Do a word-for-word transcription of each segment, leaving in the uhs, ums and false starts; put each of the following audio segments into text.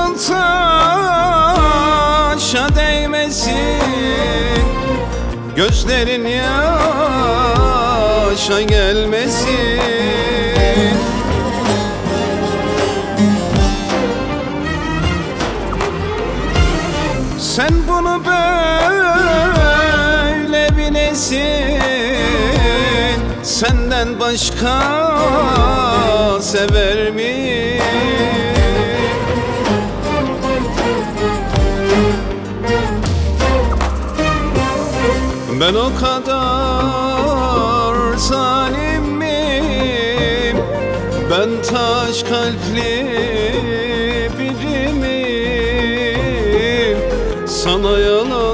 Kaşın taşa değmesin, gözlerin yaşa gelmesin. Sen bunu böyle bilesin, senden başka sever mi? Ben o kadar zalim miyim? Ben taş kalpli biri miyim? Sana yalan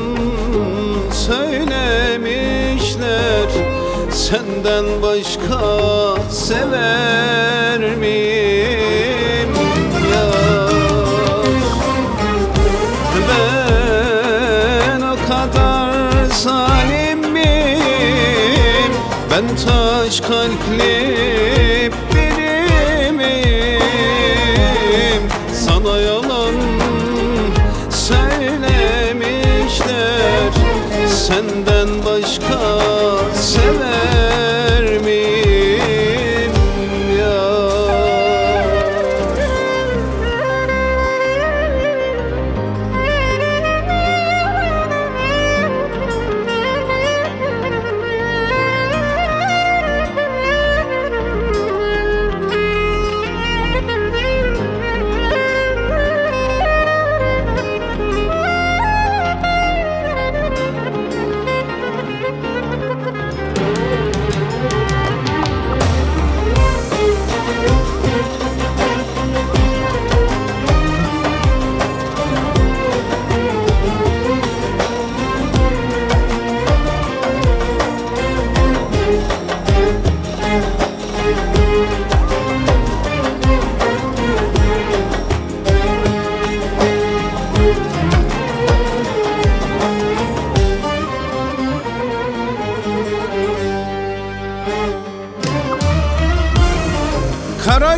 söylemişler, senden başka sever miyim? Ya ben o kadar zalim miyim? Ben taş kalpli biri miyim? Sana yalan söylemişler, senden başka sever miyim ya? Kara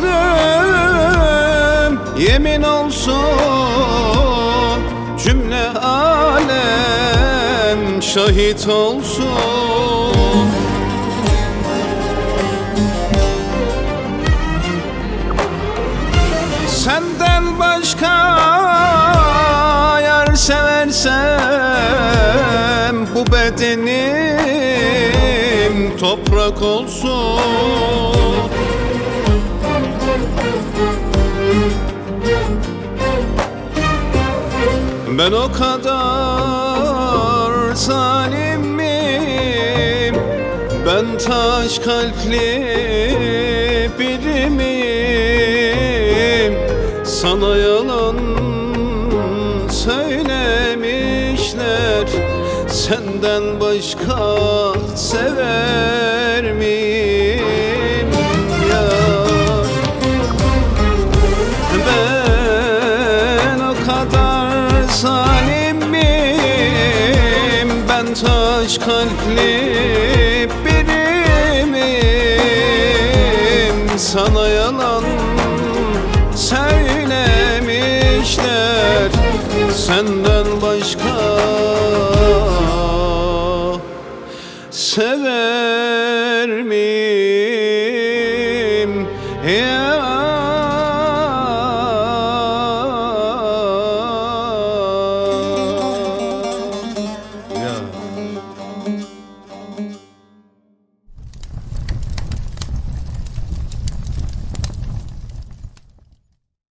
gözlüm yemin olsun, cümle alem şahit olsun. Senden başka yar seversem, bu bedenim toprak olsun. Ben o kadar zalim miyim? Ben taş kalpli biri miyim? Sana yalan söylemişler, senden başka sever miyim ya? Ben o kadar zalim miyim? Ben taş kalpli biri miyim? Sana yalan söylemişler, senden başka sever miyim ya?